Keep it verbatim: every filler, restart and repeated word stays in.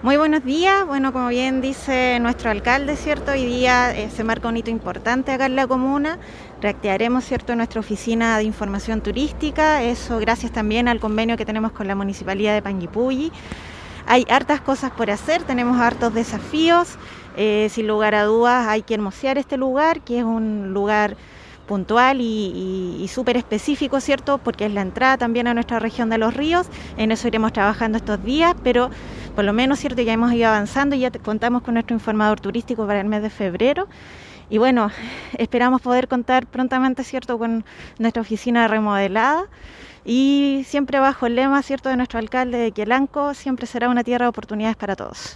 Muy buenos días. Bueno, como bien dice nuestro alcalde, ¿cierto? Hoy día eh, se marca un hito importante acá en la comuna. Reactivaremos, ¿cierto?, nuestra oficina de información turística. Eso gracias también al convenio que tenemos con la Municipalidad de Panguipulli. Hay hartas cosas por hacer, tenemos hartos desafíos. Eh, sin lugar a dudas hay que hermosear este lugar, que es un lugar puntual y, y, y súper específico, ¿cierto? Porque es la entrada también a nuestra región de los ríos. En eso iremos trabajando estos días, pero por lo menos, ¿cierto?, ya hemos ido avanzando y ya te, contamos con nuestro informador turístico para el mes de febrero. Y bueno, esperamos poder contar prontamente, ¿cierto?, con nuestra oficina remodelada. Y siempre bajo el lema, ¿cierto?, de nuestro alcalde de que Lanco siempre será una tierra de oportunidades para todos.